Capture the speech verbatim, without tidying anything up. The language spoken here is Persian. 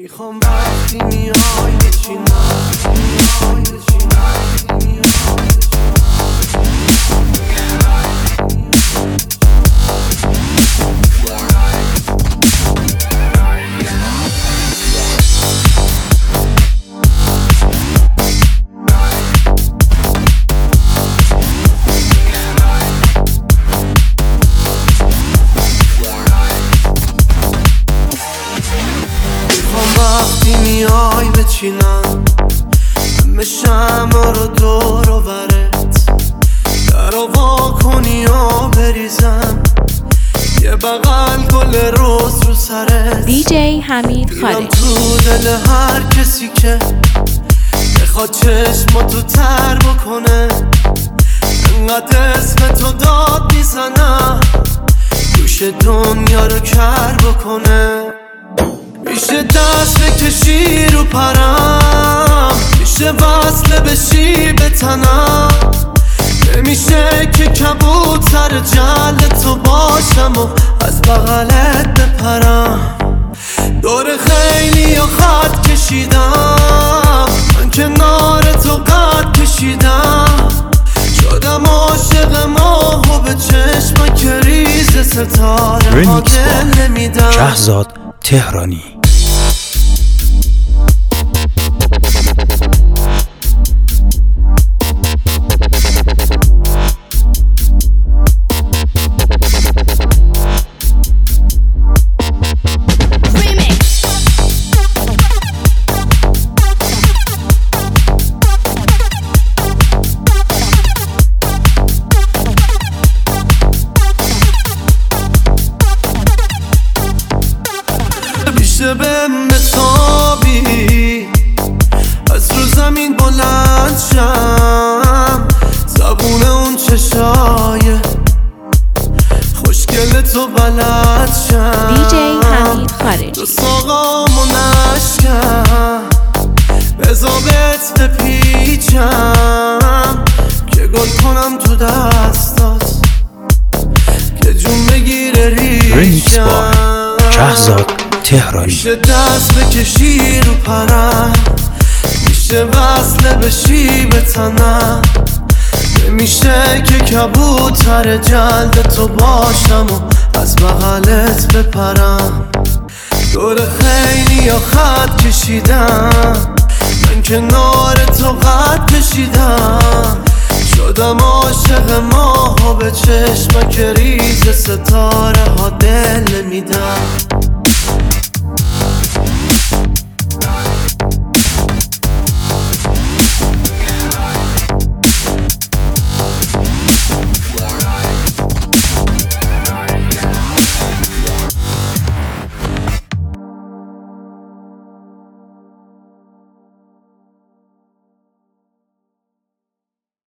میخوام وقتی میای بچینم میای بچینم میای وقتی میای بچینم همه شمع رو دور و برت در وا کنی و بریزم یه بغل گل روز رو سرت دی جی حمید خارج تو دل هر کسی که بخواد چشماتو تر بکنه انقدر اسم تو داد میزنم گوش دنیا رو کر بکنه میشه دست بکشی رو پرم میشه وصله بشی به تنم نمیشه که کبوتر جل تو باشم و از بغلت بپرم دور خیلی و خط کشیدم من کنار تو قد کشیدم شدم عاشق ماه و به چشم که ریز ستاره ها دل نمیدم. شهزاد تهرانی. میشه به متابی از رو زمین بلند شم زبون اون چشای خوشگل تو بلد شم دی جی حمید خارج دو ساقام و نشکم بزابت بپیچم که گل کنم تو دستات که جون بگیره ریشم شهزاد تهرانی. میشه دست بکشی رو پرم میشه وصله بشی به تنم نمیشه که کبوتر جلد تو باشم و از بغلت بپرم دور خیلی یا خط کشیدم من کنار تو قد کشیدم شدم عاشق ماه و به چشم که ریز ستاره ها دل نمیدم.